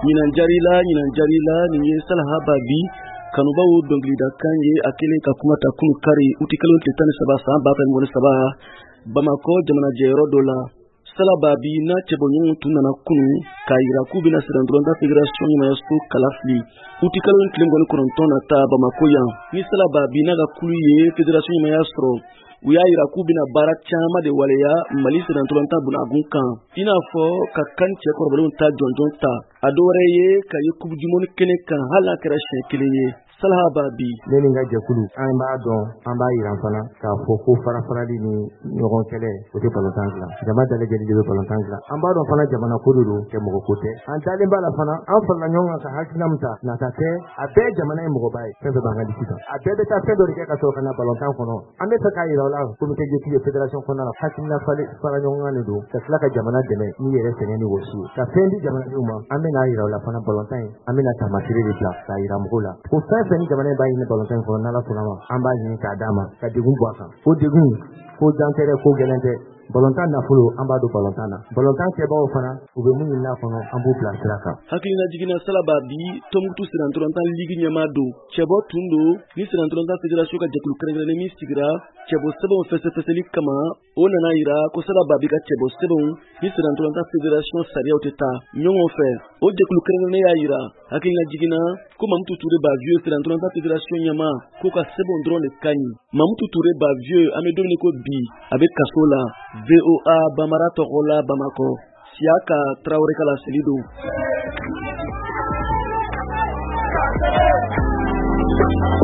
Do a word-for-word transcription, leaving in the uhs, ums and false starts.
Nyinan jarila nyinan jarila ni salaha babi kanubawo dongli da kanye akele kakumata kun kari utikalon titani saba sa ba fa mo saba Bamako jamana jero dola sala babi na chebonyo tunana kunu kaira kubina sirandronda federation ni mayasto kalafli utikalon klingoni kontona ta Bamako ya ni sala babi na ga kuluye federation ni mayastro uya ira kubina barak chama de waleya mali sirandronda bunagunkan ina fo kakanche korbalon ta jonjonta adoreye kayi kubjumon kene kan hala krashe keleye salaha babi neni nga jakulu an b'a dɔn an b'a yiran fana k'a fɔ ko fara farali ni ɲɔgɔn kɛlɛ o tɛ balontan dilan jama dalajɛli de bɛ balontan dilan an b'a dɔn fana jamana ko de don kɛ mɔgɔ ko tɛ an dalen b'a la fana an farala ɲɔgɔn kan ka hakilina min ta nata tɛ a bɛɛ jamana ye mɔgɔba ye fɛn bɛɛ b'an ka disi kan a bɛɛ bɛ taa fɛn dɔ de kɛ ka sɔrɔ ka na balontan kɔnɔ an bɛ fɛ k'a yira o la komite jɛtigi ye fédération kɔnɔna la hakilina fara ɲɔgɔn kan de don ka tila ka jamana dɛmɛ n'i yɛrɛ sɛgɛn ni wɔsi ye ka fɛn di jamanadenw ma an bɛ n'a yira o la fana balontan ye an bɛ na taamasere de bila k'a yira mɔgɔw la o fɛn fɛn ni jamana in b'a ɲini balontan in kɔnɔ n'ala sɔnna ma an b'a ɲini k'a d'a ma ka degun bɔ a kan ko degun ko jan tɛ dɛ ko gɛlɛn tɛ balontan nafolo an b'a don balontan na balontan kɛbagaw fana u bɛ mun ɲini a kɔnɔ an b'u bila sira kan hakilina jigina salaba bi tomutu sirantrontan ligi ɲɛma do cɛbɔ tun do ni sirantrontan federation ka jɛkulu kɛrɛnkɛrɛnnen min sigira cɛbɔ sɛbɛnw fɛsɛfɛsɛli kama o nana yira ko salaba bi ka cɛbɔ sɛbɛnw ni sirantrontan federation sariyaw tɛ ta ɲɔgɔn fɛ o jɛkulu kɛrɛnkɛrɛnnen y'a yira hakilina jigina ko mamutu ture ba vieux sirantrontan federation ɲɛma ko ka sɛbɛnw dɔrɔn de ka ɲi mamutu ture ba vieux an bɛ don min ko bi a bɛ kaso la V O A Bamara Togola Bamako Siaka Traoré Kala Selido